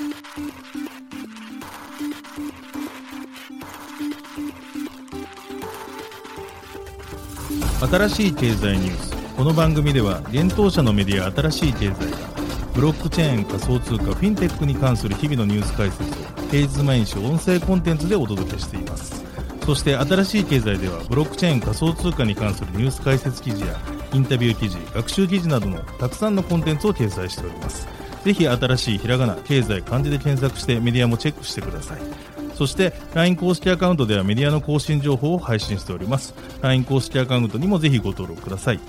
新しい経済ニュース。この番組では現当社のメディア新しい経済がブロックチェーン、仮想通貨、フィンテックに関する日々のニュース解説を平日毎日音声コンテンツでお届けしています。そして新しい経済ではブロックチェーン、仮想通貨に関するニュース解説記事やインタビュー記事、学習記事などのたくさんのコンテンツを掲載しております。ぜひ新しいひらがな、経済、漢字で検索してメディアもチェックしてください。そして LINE 公式アカウントではメディアの更新情報を配信しております。 LINE 公式アカウントにもぜひご登録ください。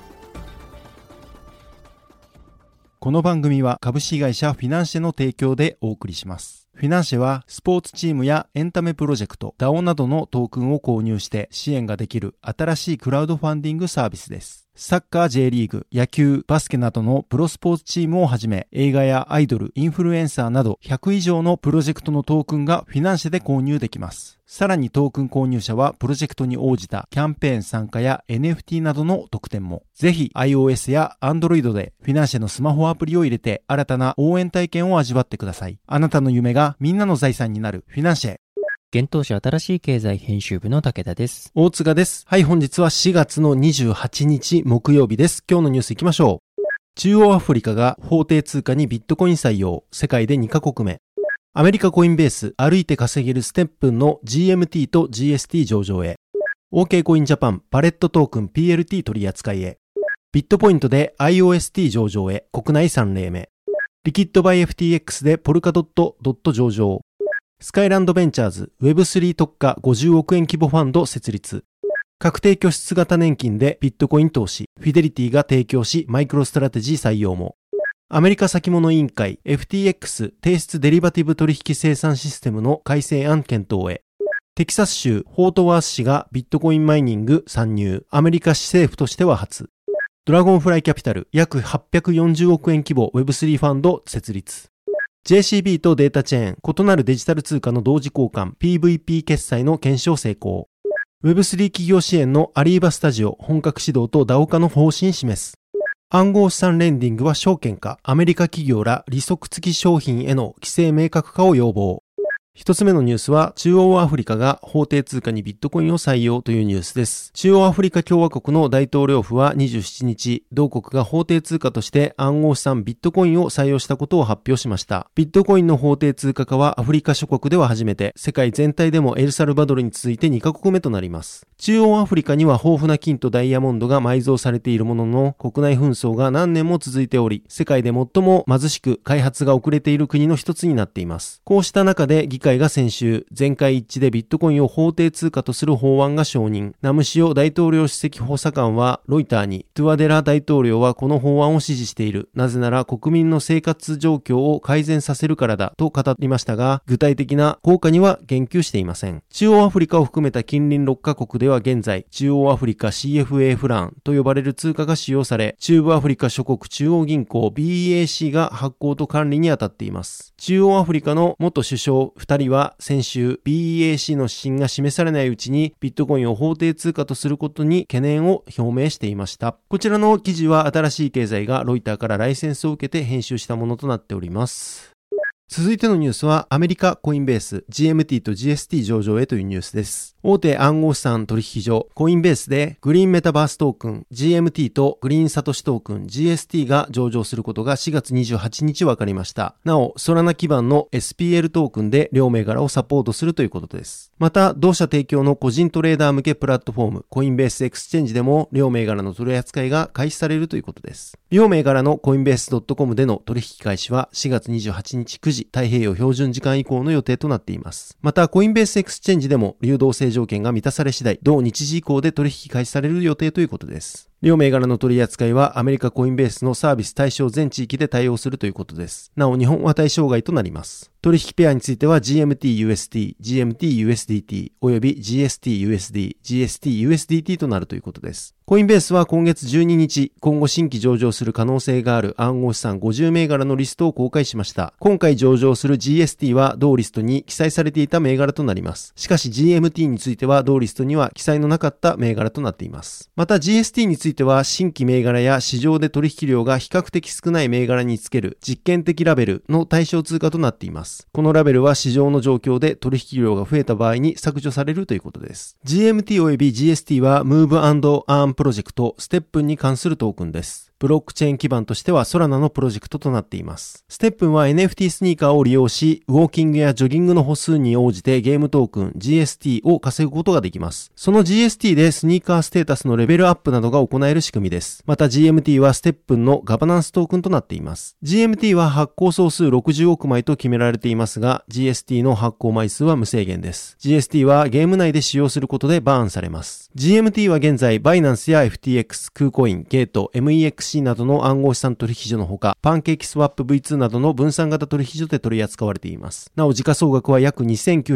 この番組は株式会社フィナンシェの提供でお送りします。フィナンシェはスポーツチームやエンタメプロジェクト、DAO などのトークンを購入して支援ができる新しいクラウドファンディングサービスです。サッカー J リーグ、野球、バスケなどのプロスポーツチームをはじめ、映画やアイドル、インフルエンサーなど100以上のプロジェクトのトークンがフィナンシェで購入できます。さらにトークン購入者はプロジェクトに応じたキャンペーン参加や NFT などの特典も。ぜひ iOS や Android でフィナンシェのスマホアプリを入れて新たな応援体験を味わってください。あなたの夢がみんなの財産になるフィナンシェ。 現当社新しい経済編集部の武田です。 大塚です。はい、本日は4月の28日木曜日です。今日のニュースいきましょう。中央アフリカが法定通貨にビットコイン採用。世界で2カ国目。アメリカコインベース、歩いて稼げるステップンの GMT と GST 上場へ。OK コインジャパン、パレットトークン PLT 取り扱いへ。ビットポイントで IOST 上場へ。国内3例目。リキッドバイ FTX でポルカドット上場。スカイランドベンチャーズ Web3 特化50億円規模ファンド設立。確定拠出型年金でビットコイン投資。フィデリティが提供しマイクロストラテジー採用も。アメリカ先物委員会 FTX 提出デリバティブ取引生産システムの改正案検討へ。テキサス州フォートワース市がビットコインマイニング参入。アメリカ市政府としては初。ドラゴンフライキャピタル約840億円規模 Web3 ファンド設立。JCB とデータチェーン、異なるデジタル通貨の同時交換、PVP 決済の検証成功。Web3 企業支援のアリーバスタジオ、本格始動と DAO 化の方針示す。暗号資産レンディングは証券化、アメリカ企業ら利息付き商品への規制明確化を要望。一つ目のニュースは中央アフリカが法定通貨にビットコインを採用というニュースです。中央アフリカ共和国の大統領府は27日、同国が法定通貨として暗号資産ビットコインを採用したことを発表しました。ビットコインの法定通貨化はアフリカ諸国では初めて、世界全体でもエルサルバドルに続いて2カ国目となります。中央アフリカには豊富な金とダイヤモンドが埋蔵されているものの、国内紛争が何年も続いており、世界で最も貧しく開発が遅れている国の一つになっています。こうした中で議会が先週、全会一致でビットコインを法定通貨とする法案が承認。ナムシオ大統領首席補佐官はロイターに、トゥアデラ大統領はこの法案を支持している。なぜなら国民の生活状況を改善させるからだと語りましたが、具体的な効果には言及していません。中央アフリカを含めた近隣6カ国では現在、中央アフリカ CFA フランと呼ばれる通貨が使用され、中部アフリカ諸国中央銀行 BEAC が発行と管理に当たっています。中央アフリカの元首相2人は先週 BEAC の指針が示されないうちにビットコインを法定通貨とすることに懸念を表明していました。こちらの記事は新しい経済がロイターからライセンスを受けて編集したものとなっております。続いてのニュースはアメリカコインベース GMT と GST 上場へというニュースです。大手暗号資産取引所コインベースでグリーンメタバーストークン GMT とグリーンサトシトークン GST が上場することが4月28日分かりました。なお、ソラナ基盤の SPL トークンで両銘柄をサポートするということです。また、同社提供の個人トレーダー向けプラットフォームコインベースエクスチェンジでも両銘柄の取り扱いが開始されるということです。両銘柄のコインベース .com での取引開始は4月28日9時太平洋標準時間以降の予定となっています。また、コインベースエクスチェンジでも流動性条件が満たされ次第、同日時以降で取引開始される予定ということです。両銘柄の取り扱いはアメリカコインベースのサービス対象全地域で対応するということです。なお、日本は対象外となります。取引ペアについては GMT-USD、GMT-USDT および GST-USD、GST-USDT となるということです。コインベースは今月12日、今後新規上場する可能性がある暗号資産50銘柄のリストを公開しました。今回上場する GST は同リストに記載されていた銘柄となります。しかし GMT については同リストには記載のなかった銘柄となっています。また GST につついては新規銘柄や市場で取引量が比較的少ない銘柄につける実験的ラベルの対象通貨となっています。このラベルは市場の状況で取引量が増えた場合に削除されるということです。GMT および GST は Move&Earn プロジェクトステップンに関するトークンです。ブロックチェーン基盤としてはソラナのプロジェクトとなっています。ステップンは NFT スニーカーを利用し、ウォーキングやジョギングの歩数に応じてゲームトークン GST を稼ぐことができます。その GST でスニーカーステータスのレベルアップなどが行える仕組みです。また GMT はステップンのガバナンストークンとなっています。GMT は発行総数60億枚と決められていますが、GST の発行枚数は無制限です。GST はゲーム内で使用することでバーンされます。GMT は現在、バイナンスや FTX、クーコイン、ゲート、MEXC などの暗号資産取引所のほか、パンケーキスワップ V2 などの分散型取引所で取り扱われています。なお、時価総額は約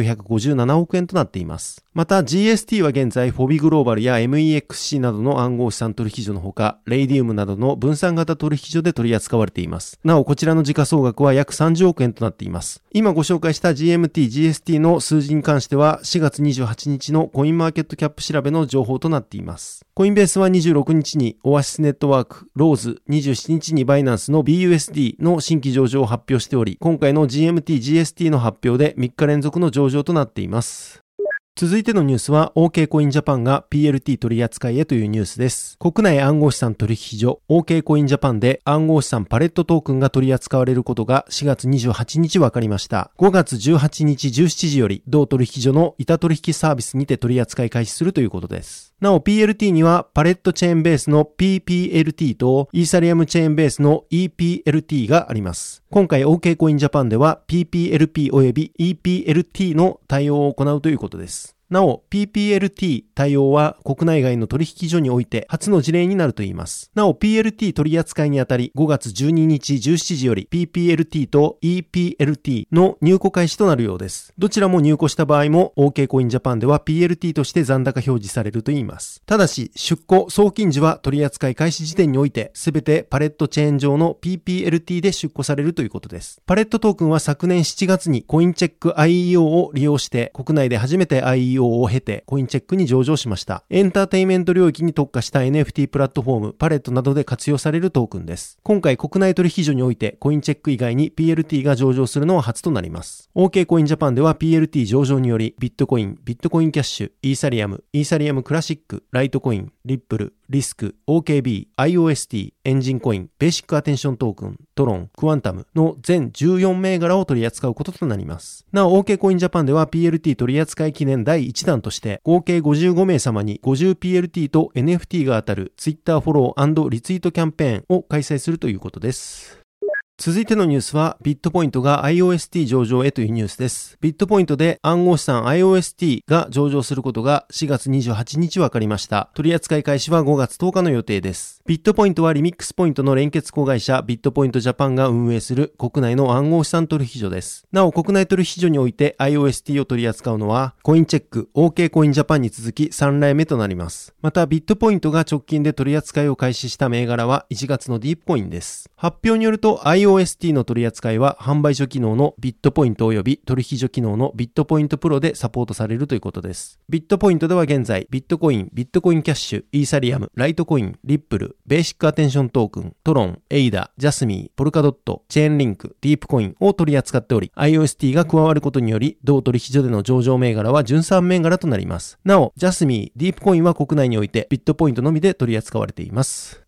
2957億円となっています。また、GST は現在、フォビグローバルや MEXC などの暗号資産取引所のほか、レイディウムなどの分散型取引所で取り扱われています。なお、こちらの時価総額は約30億円となっています。今ご紹介した GMT、GST の数字に関しては、4月28日のコインマーケットキャップ調べの情報となっています。コインベースは26日にオアシスネットワーク、ローズ、27日にバイナンスの BUSD の新規上場を発表しており、今回の GMT、GST の発表で3日連続の上場となっています。続いてのニュースは OK コインジャパンが PLT 取り扱いへというニュースです。国内暗号資産取引所 OK コインジャパンで暗号資産パレットトークンが取り扱われることが4月28日分かりました。5月18日17時より同取引所の板取引サービスにて取り扱い開始するということです。なお PLT にはパレットチェーンベースの PPLT とイーサリアムチェーンベースの EPLT があります。今回 OK コインジャパンでは PPLP および EPLT の対応を行うということです。なお、PPLT 対応は国内外の取引所において初の事例になるといいます。なお、PLT 取り扱いにあたり5月12日17時より PPLT と EPLT の入庫開始となるようです。どちらも入庫した場合も OK コインジャパンでは PLT として残高表示されるといいます。ただし、出庫、送金時は取り扱い開始時点においてすべてパレットチェーン上の PPLT で出庫されるということです。パレットトークンは昨年7月にコインチェック IEO を利用して国内で初めて IEOを経てコインチェックに上場しました。エンターテインメント領域に特化した NFT プラットフォームパレットなどで活用されるトークンです。今回国内取引所においてコインチェック以外に PLT が上場するのは初となります。OK コインジャパンでは PLT 上場によりビットコイン、ビットコインキャッシュ、イーサリアム、イーサリアムクラシック、ライトコイン、リップル、リスク、OKB、IOST、エンジンコイン、ベーシックアテンショントークン、トロン、クワンタムの全14銘柄を取り扱うこととなります。なお、OK コインジャパンでは PLT 取り扱い記念第1弾として合計55名様に 50PLT と NFT が当たる Twitter フォロー&リツイートキャンペーンを開催するということです。続いてのニュースはビットポイントが IOST 上場へというニュースです。ビットポイントで暗号資産 IOST が上場することが4月28日分かりました。取扱い開始は5月10日の予定です。ビットポイントはリミックスポイントの連結子会社ビットポイントジャパンが運営する国内の暗号資産取引所です。なお国内取引所において IOST を取り扱うのはコインチェック、OK コインジャパンに続き3例目となります。またビットポイントが直近で取り扱いを開始した銘柄は1月のディープコインです。発表によると IOST の取り扱いは販売所機能のビットポイント及び取引所機能のビットポイントプロでサポートされるということです。ビットポイントでは現在ビットコイン、ビットコインキャッシュ、イーサリアム、ライトコイン、リップル、ベーシックアテンショントークン、トロン、エイダ、ジャスミー、ポルカドット、チェーンリンク、ディープコインを取り扱っており IOST が加わることにより同取引所での上場銘柄は13銘柄となります。なおジャスミー、ディープコインは国内においてビットポイントのみで取り扱われています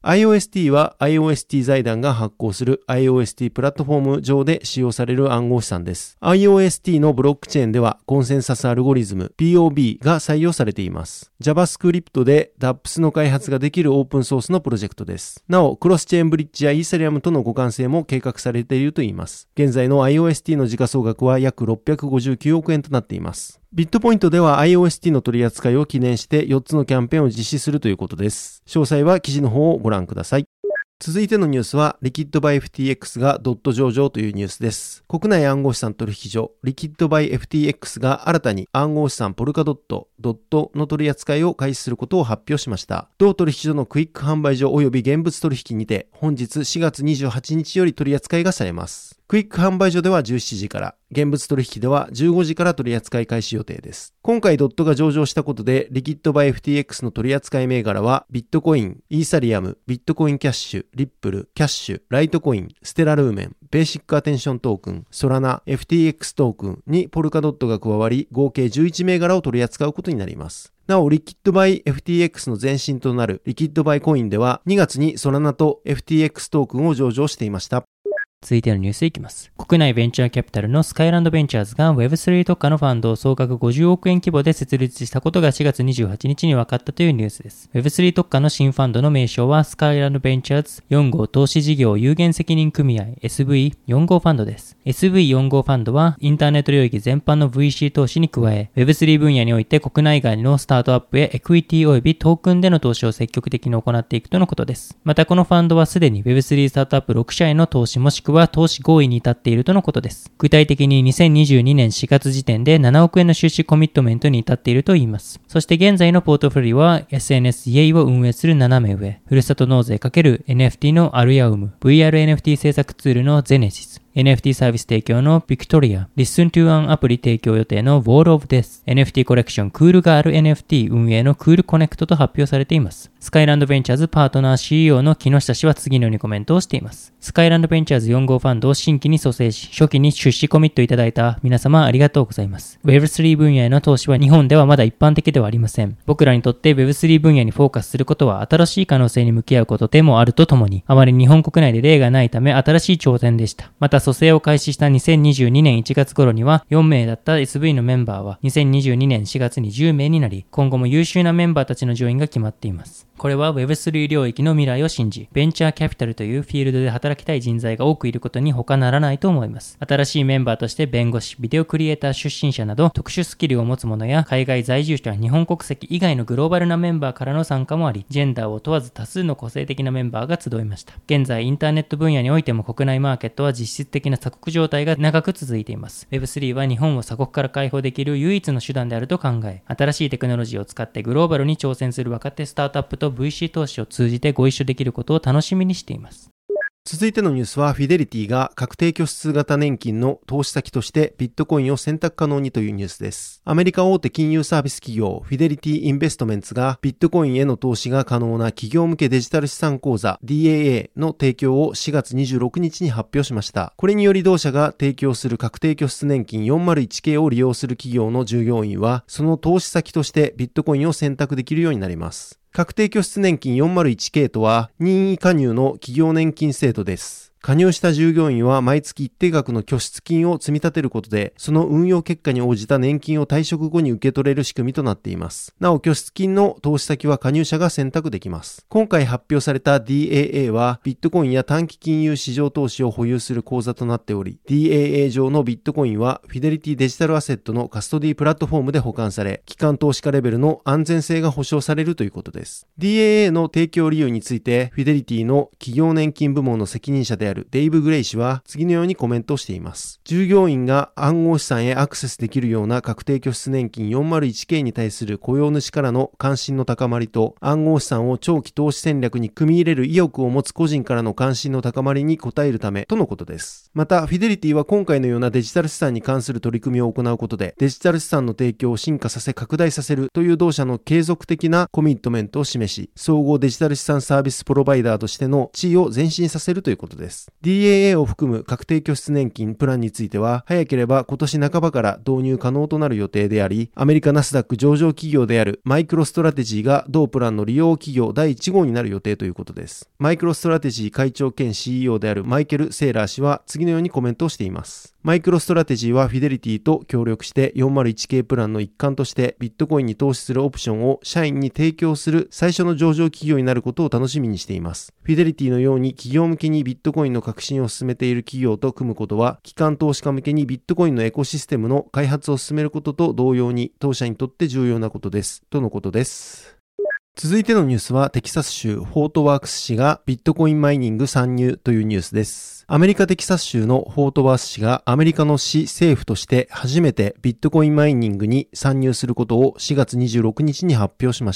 。IOST は IOST 財団が発行する IOST プラットフォーム上で使用される暗号資産です。IOST のブロックチェーンではコンセンサスアルゴリズム POB が採用されています。JavaScript で DApps の開発ができるオープンソースのプロジェクトです。なお、クロスチェーンブリッジやイーサリアムとの互換性も計画されているといいます。現在の IOST の時価総額は約659億円となっています。ビットポイントでは IOST の取り扱いを記念して4つのキャンペーンを実施するということです。詳細は記事の方をご覧ください。続いてのニュースは、リキッドバイ FTX がドット上場というニュースです。国内暗号資産取引所、リキッドバイ FTX が新たに暗号資産ポルカドット、ドットの取り扱いを開始することを発表しました。同取引所のクイック販売所及び現物取引にて、本日4月28日より取り扱いがされます。 クイック販売所では17時から、現物取引では15時から取り扱い開始予定です。今回ドットが上場したことで、リキッドバイ FTX の取り扱い銘柄は、ビットコイン、イーサリアム、ビットコインキャッシュ、リップル、キャッシュ、ライトコイン、ステラルーメン、ベーシックアテンショントークン、ソラナ、FTX トークンにポルカドットが加わり、合計11銘柄を取り扱うことになります。なお、リキッドバイ FTX の前身となるリキッドバイコインでは、2月にソラナと FTX トークンを上場していました。 続いてのニュースいきます。国内ベンチャーキャピタルのスカイランドベンチャーズが Web3 特化のファンドを総額50億円規模で設立したことが4月28日に分かったというニュースです。Web3 特化の新ファンドの名称はスカイランドベンチャーズ4号投資事業有限責任組合 SV4 号ファンドです。SV4 号ファンドはインターネット領域全般の VC 投資に加え Web3 分野において国内外のスタートアップへエクイティ及びトークンでの投資を積極的に行っていくとのことです。またこのファンドはすでに Web3 スタートアップ6社への投資もしくは投資合意に至っているとのことです。具体的に2022年4月時点で7億円の出資コミットメントに至っているといいます。そして現在のポートフォリオは SNS イエイを運営する斜め上、ふるさと納税×NFT のアルヤウム、VRNFT 制作ツールのゼネシス、NFT サービス提供のビクトリア、Listen to One アプリ提供予定の Wall of Death、NFT コレクションクールガール NFT 運営のクールコネクトと発表されています。スカイランドベンチャーズパートナー CEO の木下氏は次のようにコメントをしています。スカイランドベンチャーズ4号ファンドを新規に蘇生し、初期に出資コミットいただいた皆様ありがとうございます。Web3 分野への投資は日本ではまだ一般的ではありません。僕らにとって Web3 分野にフォーカスすることは新しい可能性に向き合うことでもあるとともに、あまり日本国内で例がないため新しい挑戦でした。また蘇生を開始した2022年1月頃には4名だった SV のメンバーは2022年4月に10名になり、今後も優秀なメンバーたちのジョインが決まっています。これは Web3 領域の未来を信じ、ベンチャーキャピタルというフィールドで働きたい人材が多くいることに他ならないと思います。新しいメンバーとして弁護士、ビデオクリエイター出身者など特殊スキルを持つ者や海外在住者、日本国籍以外のグローバルなメンバーからの参加もあり、ジェンダーを問わず多数の個性的なメンバーが集いました。現在、インターネット分野においても国内マーケットは実質的な鎖国状態が長く続いています。Web3 は日本を鎖国から解放できる唯一の手段であると考え、新しいテクノロジーを使ってグローバルに挑戦する若手スタートアップと VC 投資を通じてご一緒できることを楽しみにしています。 続いてのニュースは、フィデリティが確定拠出型年金の投資先としてビットコインを選択可能にというニュースです。アメリカ大手金融サービス企業フィデリティインベストメンツがビットコインへの投資が可能な企業向けデジタル資産口座 DAA の提供を4月26日に発表しました。これにより同社が提供する確定拠出年金 401K を利用する企業の従業員は、その投資先としてビットコインを選択できるようになります。確定拠出年金 401K とは任意加入の企業年金制度です。加入した従業員は毎月一定額の拠出金を積み立てることで、その運用結果に応じた年金を退職後に受け取れる仕組みとなっています。なお、拠出金の投資先は加入者が選択できます。今回発表された DAA は、ビットコインや短期金融市場投資を保有する口座となっており、DAA 上のビットコインは、フィデリティデジタルアセットのカストディプラットフォームで保管され、機関投資家レベルの安全性が保証されるということです。DAA の提供理由について、フィデリティの企業年金部門の責任者であるデイブ・グレイ氏は次のようにコメントをしています。従業員が暗号資産へアクセスできるような確定拠出年金 401K に対する雇用主からの関心の高まりと、暗号資産を長期投資戦略に組み入れる意欲を持つ個人からの関心の高まりに応えるためとのことです。また、フィデリティは今回のようなデジタル資産に関する取り組みを行うことで、デジタル資産の提供を進化させ拡大させるという同社の継続的なコミットメントを示し、総合デジタル資産サービスプロバイダーとしての地位を前進させるということです。DAA を含む確定拠出年金プランについては、早ければ今年半ばから導入可能となる予定であり、アメリカナスダック上場企業であるマイクロストラテジーが同プランの利用企業第1号になる予定ということです。マイクロストラテジー会長兼 CEO であるマイケル・セーラー氏は次のようにコメントをしています。マイクロストラテジーはフィデリティと協力して 401K プランの一環としてビットコインに投資するオプションを社員に提供する最初の上場企業になることを楽しみにしています。フィデリティのように企業向けにビットコインの革新を進めている企業と組むことは、機関投資家向けにビットコインのエコシステムの開発を進めることと同様に当社にとって重要なことです。とのことです。続いてのニュースは、テキサス州フォートワークス市がビットコインマイニング参入というニュースです。アメリカテキサス州のフォートワース市がアメリカの市政府として初めてビットコインマイニングに参入することを4月26日に発表しました。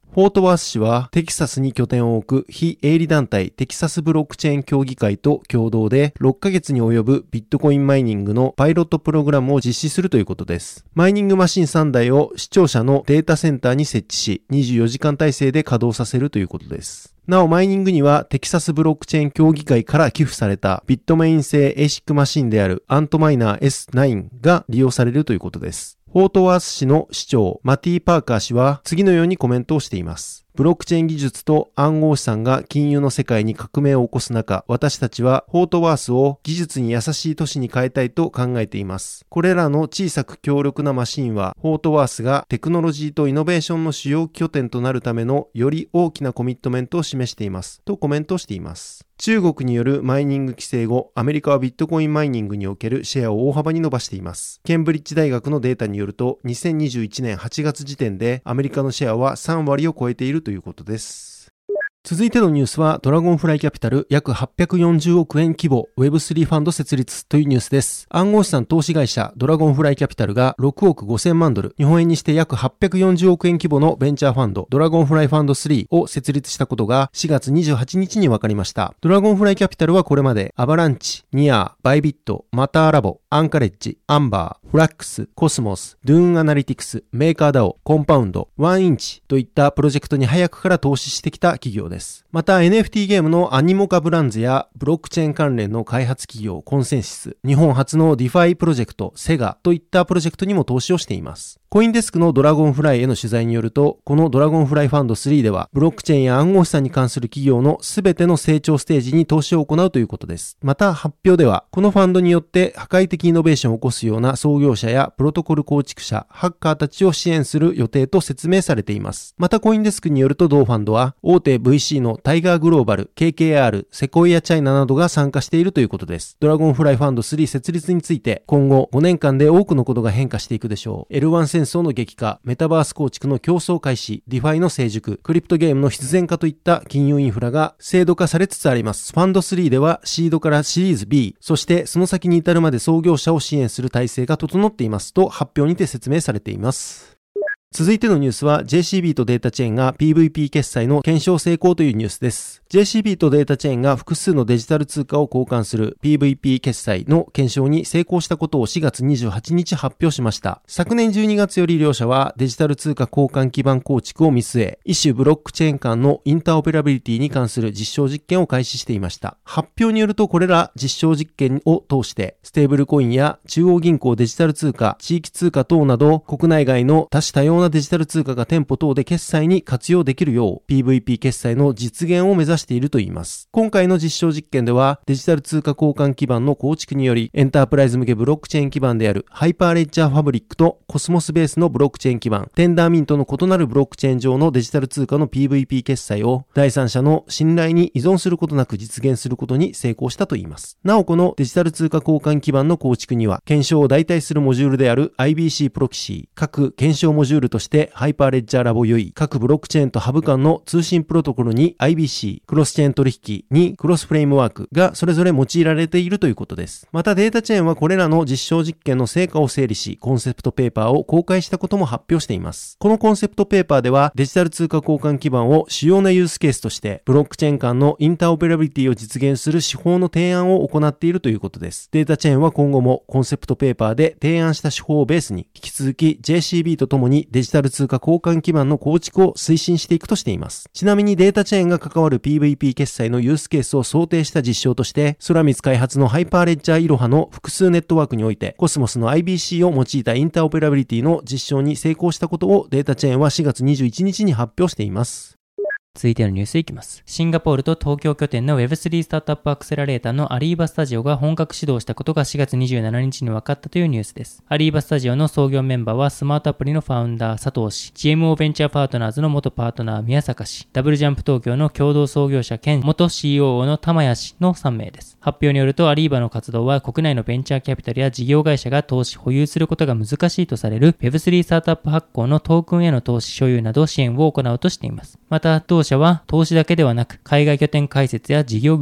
フォートワース市はテキサスに拠点を置く非営利団体テキサスブロックチェーン協議会と共同で6ヶ月に及ぶビットコインマイニングのパイロットプログラムを実施するということです。マイニングマシン3台を市庁舎のデータセンターに設置し、24時間体制で稼働させるということです。なお、マイニングにはテキサスブロックチェーン協議会から寄付されたビットメイン製 ASIC マシンであるアントマイナー S9 が利用されるということです。フォートワース市の市長マティ・パーカー氏は次のようにコメントをしています。ブロックチェーン技術と暗号資産が金融の世界に革命を起こす中、私たちはフォートワースを技術に優しい都市に変えたいと考えています。これらの小さく強力なマシンは、フォートワースがテクノロジーとイノベーションの主要拠点となるためのより大きなコミットメントを示しています。とコメントしています。中国によるマイニング規制後、アメリカはビットコインマイニングにおけるシェアを大幅に伸ばしています。ケンブリッジ大学のデータによると、2021年8月時点でアメリカのシェアは3割を超えているということです。続いてのニュースは、ドラゴンフライキャピタル約840億円規模 Web3 ファンド設立というニュースです。暗号資産投資会社ドラゴンフライキャピタルが6億5000万ドル、日本円にして約840億円規模のベンチャーファンドドラゴンフライファンド3を設立したことが4月28日に分かりました。ドラゴンフライキャピタルはこれまでアバランチ、ニアー、バイビット、マターラボ、アンカレッジ、アンバー、フラックス、コスモス、ドゥーンアナリティクス、メーカーダオ、コンパウンド、ワンインチといったプロジェクトに早くから投資してきた企業です。また NFT ゲームのアニモカブランズやブロックチェーン関連の開発企業コンセンシス、日本初のディファイプロジェクトセガといったプロジェクトにも投資をしています。コインデスクのドラゴンフライへの取材によると、このドラゴンフライファンド3ではブロックチェーンや暗号資産に関する企業のすべての成長ステージに投資を行うということです。また発表では、このファンドによって破壊的イノベーションを起こすような創業者やプロトコル構築者、ハッカーたちを支援する予定と説明されています。またコインデスクによると同ファンドは大手 VC のタイガーグローバル、KKR、セコイアチャイナなどが参加しているということです。ドラゴンフライファンド3設立について今後5年間で多くのことが変化していくでしょう。L1 戦争の激化、メタバース構築の競争開始、ディファイの成熟、クリプトゲームの必然化といった金融インフラが制度化されつつあります。ファンド3ではシードからシリーズ B、そしてその先に至るまで創業者を支援する体制が整っていますと発表にて説明されています。続いてのニュースは JCB とデータチェーンが PVP 決済の検証成功というニュースです。JCB とデータチェーンが複数のデジタル通貨を交換する PVP 決済の検証に成功したことを4月28日発表しました。昨年12月より両社はデジタル通貨交換基盤構築を見据え、一種ブロックチェーン間のインターオペラビリティに関する実証実験を開始していました。発表によるとこれら実証実験を通してステーブルコインや中央銀行デジタル通貨、地域通貨等など国内外の多種多様なデジタル通貨が店舗等で決済に活用できるよう PVP 決済の実現を目指しているといいます。今回の実証実験ではデジタル通貨交換基盤の構築によりエンタープライズ向けブロックチェーン基盤であるハイパーレッジャーファブリックとコスモスベースのブロックチェーン基盤、テンダーミントの異なるブロックチェーン上のデジタル通貨の PVP 決済を第三者の信頼に依存することなく実現することに成功したといいます。なおこのデジタル通貨交換基盤の構築には検証を代替するモジュールである IBC プロキシー、各検証モジュールとしてハイパーレッジャーラボよい、各ブロックチェーンとハブ間の通信プロトコルに IBC、クロスチェーン取引にクロスフレームワークがそれぞれ用いられているということです。またデータチェーンはこれらの実証実験の成果を整理し、コンセプトペーパーを公開したことも発表しています。このコンセプトペーパーではデジタル通貨交換基盤を主要なユースケースとしてブロックチェーン間のインターオペラビリティを実現する手法の提案を行っているということです。データチェーンは今後もコンセプトペーパーで提案した手法をベースに引き続き JCB とともにデジタル通貨交換基盤の構築を推進していくとしています。ちなみにデータチェーンが関わる PVP 決済のユースケースを想定した実証としてソラミツ開発のハイパーレッジャーイロハの複数ネットワークにおいてコスモスの IBC を用いたインターオペラビリティの実証に成功したことをデータチェーンは4月21日に発表しています。 続いてのニュースいきます。シンガポールと東京拠点の Web3 スタートアップアクセラレーターのアリーバスタジオが本格始動したことが4月27日に分かったというニュースです。アリーバスタジオの創業メンバーはスマートアプリのファウンダー佐藤氏、GMO ベンチャーパートナーズの元パートナー宮坂氏、ダブルジャンプ東京の共同創業者兼元 COO の玉谷氏の3名です。発表によるとアリーバの活動は国内のベンチャーキャピタルや事業会社が投資保有することが難しいとされる Web3 スタートアップ発行のトークンへの投資所有など支援を行うとしています。また同社は投資だけではなく海外拠点開設や事業グロース、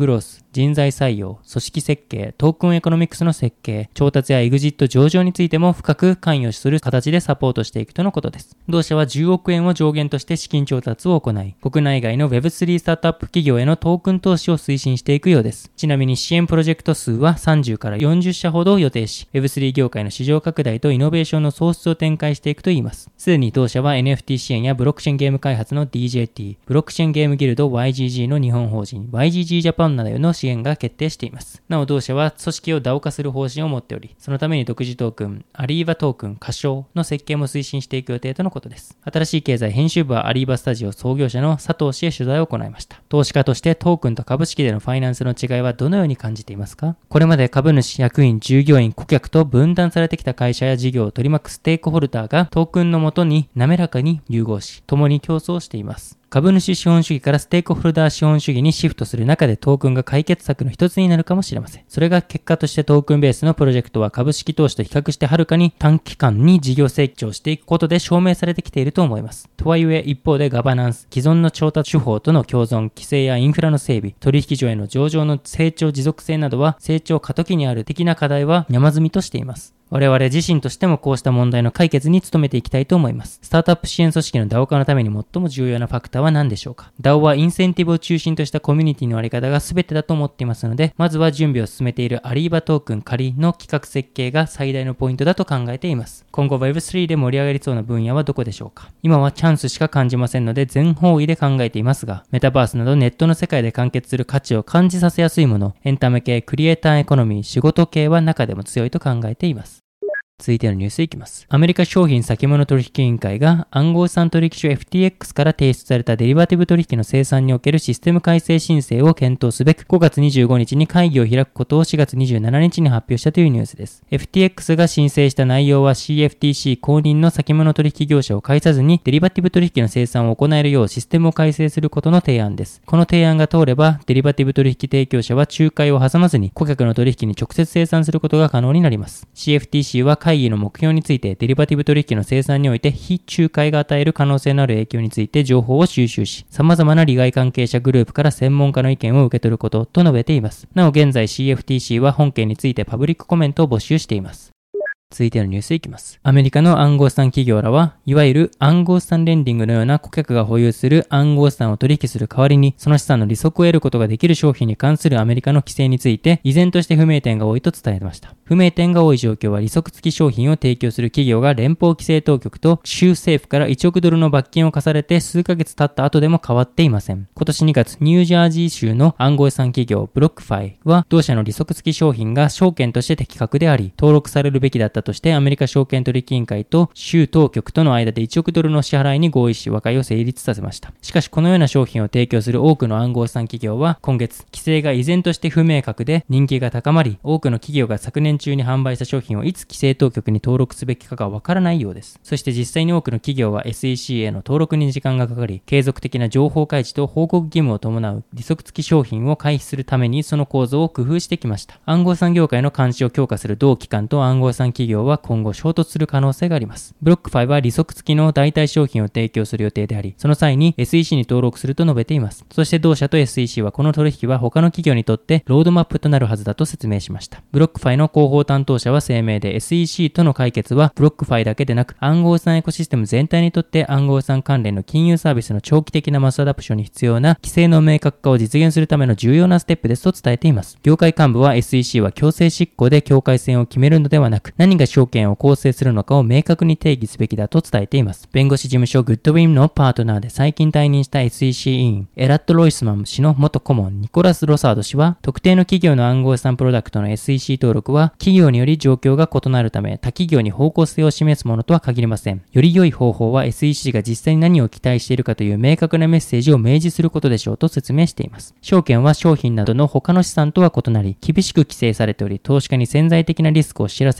人材採用、組織設計、トークンエコノミクスの設計、調達やエグジット上場についても深く関与する形でサポートしていくとのことです。同社は10億円を上限として資金調達を行い、国内外の Web3 スタートアップ企業へのトークン投資を推進していくようです。ちなみに支援プロジェクト数は30から40社ほどを予定し、Web3 業界の市場拡大とイノベーションの創出を展開していくといいます。すでに同社は NFT 支援やブロックチェーンゲーム開発の DJT、ブロックチェーンゲームギルド YGG の日本法人 YGG ジャパンなどへの支援が決定しています。なお同社は組織を DAO 化する方針を持っており、そのために独自トークン、アリーバトークン、仮称の設計も推進していく予定とのことです。新しい経済編集部はアリーバスタジオ創業者の佐藤氏へ取材を行いました。投資家としてトークンと株式でのファイナンスの違いはどのように感じていますか？これまで株主、役員、従業員、顧客と分断されてきた会社や事業を取り巻くステークホルダーがトークンのもとに滑らかに融合し、共に競争しています。株主資本主義からステークホルダー資本主義にシフトする中でトークンが解決策の一つになるかもしれません。それが結果としてトークンベースのプロジェクトは株式投資と比較してはるかに短期間に事業成長していくことで証明されてきていると思います。とはいえ一方でガバナンス、既存の調達手法との共存、規制やインフラの整備、取引所への上場の成長持続性などは成長過渡期にある的な課題は山積みとしています。我々自身としてもこうした問題の解決に努めていきたいと思います。スタートアップ支援組織の DAO 化のために最も重要なファクターは何でしょうか？ DAO はインセンティブを中心としたコミュニティのあり方が全てだと思っていますので、まずは準備を進めているアリーバトークン仮の企画設計が最大のポイントだと考えています。今後 Web3 で盛り上がりそうな分野はどこでしょうか？今はチャンスしか感じませんので全方位で考えていますが、メタバースなどネットの世界で完結する価値を感じさせやすいもの、エンタメ系、クリエイターエコノミー、仕事系は中でも強いと考えています。続いてのニュースいきます。アメリカ商品先物取引委員会が暗号資産取引所 FTX から提出されたデリバティブ取引の生産におけるシステム改正申請を検討すべく5月25日に会議を開くことを4月27日に発表したというニュースです。FTX が申請した内容は CFTC 公認の先物取引業者を介さずにデリバティブ取引の生産を行えるようシステムを改正することの提案です。この提案が通ればデリバティブ取引提供者は仲介を挟まずに顧客の取引に直接生産することが可能になります。CFTC は会議の目標についてデリバティブ取引の生産において非仲介が与える可能性のある影響について情報を収集し、様々な利害関係者グループから専門家の意見を受け取ることと述べています。なお現在 CFTC は本件についてパブリックコメントを募集しています。続いてのニュースいきます。アメリカの暗号資産企業らは、いわゆる暗号資産レンディングのような顧客が保有する暗号資産を取引する代わりに、その資産の利息を得ることができる商品に関するアメリカの規制について、依然として不明点が多いと伝えました。不明点が多い状況は利息付き商品を提供する企業が連邦規制当局と州政府から1億ドルの罰金を課されて数ヶ月経った後でも変わっていません。今年2月、ニュージャージー州の暗号資産企業ブロックファイは、同社の利息付き商品が証券として適格であり、登録されるべきだったとしてアメリカ証券取引委員会と州当局との間で1億ドルの支払いに合意し和解を成立させました。しかしこのような商品を提供する多くの暗号資産企業は今月、規制が依然として不明確で人気が高まり、多くの企業が昨年中に販売した商品をいつ規制当局に登録すべきかがわからないようです。そして実際に多くの企業は SEC への登録に時間がかかり、継続的な情報開示と報告義務を伴う利息付き商品を回避するためにその構造を工夫してきました。暗号資産業界の監視を強化する同機関と暗号資産企業は今後衝突する可能性があります。ブロックファイは利息付きの代替商品を提供する予定であり、その際に SEC に登録すると述べています。そして同社と SEC はこの取引は他の企業にとってロードマップとなるはずだと説明しました。ブロックファイの広報担当者は声明で SEC との解決はブロックファイだけでなく暗号資産エコシステム全体にとって暗号資産関連の金融サービスの長期的なマスアダプションに必要な規制の明確化を実現するための重要なステップですと伝えています。業界幹部は SEC は強制執行で境界線を決めるのではなく、何が証券を構成するのかを明確に定義すべきだと伝えています。弁護士事務所グッドウィンのパートナーで最近退任した SEC 委員エラット・ロイスマン氏の元顧問ニコラス・ロサード氏は、特定の企業の暗号資産プロダクトの SEC 登録は企業により状況が異なるため他企業に方向性を示すものとは限りません。より良い方法は SEC が実際に何を期待しているかという明確なメッセージを明示することでしょうと説明しています。証券は商品などの他の資産とは異なり厳しく規制されており、投資家に潜在的なリスクを知らせるために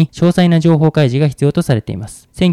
に詳細な情報開示が必要とされています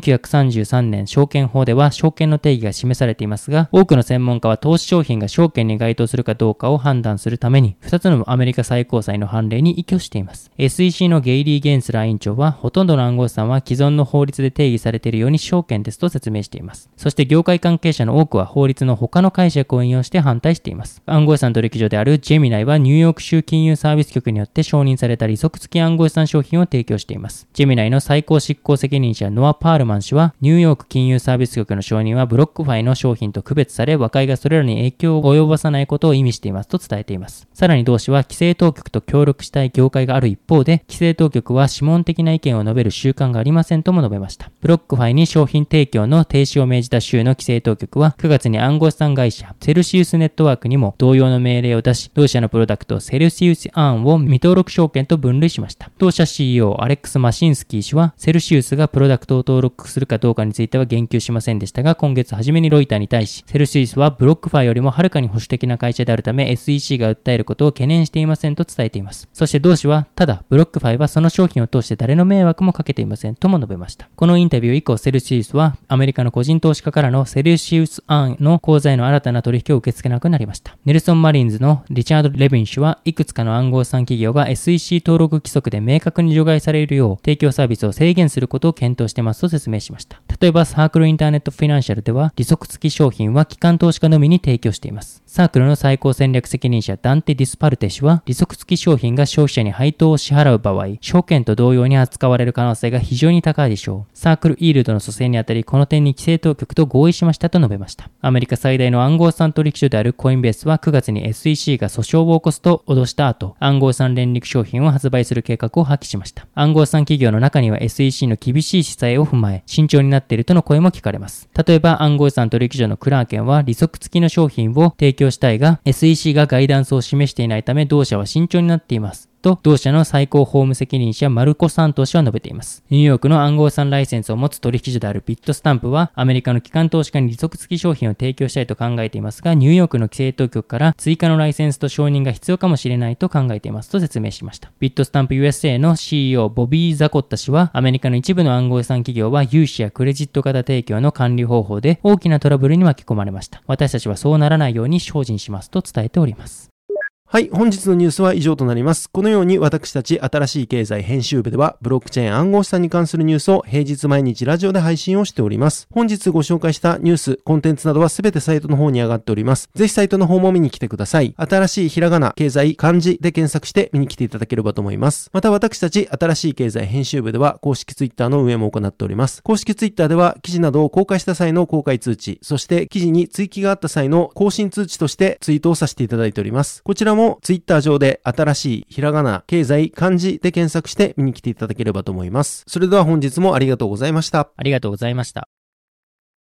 。1933年証券法では証券の定義が示されていますが、多くの専門家は投資商品が証券に該当するかどうかを判断するために、2つのアメリカ最高裁の判例に依拠しています。SEC のゲイリー・ゲンスラー委員長は、ほとんどの暗号資産は既存の法律で定義されているように証券ですと説明しています。そして業界関係者の多くは法律の他の解釈を引用して反対しています。暗号資産取引所であるジェミナイはニューヨーク州金融サービス局によって承認された利息付き暗号資産商品を提供しています。ジェミナイの最高執行責任者ノア・パールマン氏は、ニューヨーク金融サービス局の承認はブロックファイの商品と区別され、和解がそれらに影響を及ぼさないことを意味していますと伝えています。さらに同氏は、規制当局と協力したい業界がある一方で、規制当局は諮問的な意見を述べる習慣がありませんとも述べました。ブロックファイに商品提供の停止を命じた州の規制当局は、9月に暗号資産会社セルシウスネットワークにも同様の命令を出し、同社のプロダクトセルシウスアーンを未登録証券と分類しました。同社 CEO アレックス・マシンスキー氏は、セルシウスがプロダクトを登録するかどうかについては言及しませんでしたが、今月初めにロイターに対し、セルシウスはブロックファイよりもはるかに保守的な会社であるため SEC が訴えることを懸念していませんと伝えています。そして同氏は、ただブロックファイはその商品を通して誰の迷惑もかけていませんとも述べました。このインタビュー以降、セルシウスはアメリカの個人投資家からのセルシウスアーンの口座への新たな取引を受け付けなくなりました。ネルソン・マリンズのリチャード・レビン氏は、いくつかの暗号資産企業が SEC 登録規則で明確に除外されるよう提供サービスを制限することを検討していますと説明しました。例えばサークルインターネットフィナンシャルでは、利息付き商品は機関投資家のみに提供しています。サークルの最高戦略責任者ダンテ・ディスパルテ氏は、利息付き商品が消費者に配当を支払う場合、証券と同様に扱われる可能性が非常に高いでしょう。サークルイールドの蘇生にあたり、この点に規制当局と合意しましたと述べました。アメリカ最大の暗号資産取引所であるコインベースは9月に SEC が訴訟を起こすと脅した後、暗号資産連立商品を発売する計画を破棄しました。暗号資産企業の中には SEC の厳しい姿勢を踏まえ、慎重になっているとの声も聞かれます。例えば暗号資産取引所のクラーケンは利息付きの商品を提供したいが、SEC がガイダンスを示していないため同社は慎重になっています。と、同社の最高法務責任者マルコ・サント氏は述べています。ニューヨークの暗号資産ライセンスを持つ取引所であるビットスタンプは、アメリカの機関投資家に利息付き商品を提供したいと考えていますが、ニューヨークの規制当局から追加のライセンスと承認が必要かもしれないと考えていますと説明しました。ビットスタンプ USA の CEO ボビー・ザコッタ氏は、アメリカの一部の暗号資産企業は融資やクレジット型提供の管理方法で大きなトラブルに巻き込まれました。私たちはそうならないように精進しますと伝えております。 はい、本日のニュースは以上となります。このように私たち新しい経済編集部ではブロックチェーン暗号資産に関するニュースを平日毎日ラジオで配信をしております。本日ご紹介したニュース、コンテンツなどはすべてサイトの方に上がっております。ぜひサイトの方も見に来てください。新しいひらがな、経済、漢字で検索して見に来ていただければと思います。また私たち新しい経済編集部では公式ツイッターの運営も行っております。公式ツイッターでは記事などを公開した際の公開通知、そして記事に追記があった際の更新通知としてツイートをさせていただいております。こちらもツイッター上で新しいひらがな、経済、漢字で検索して見に来ていただければと思います。それでは本日もありがとうございました。 ありがとうございました。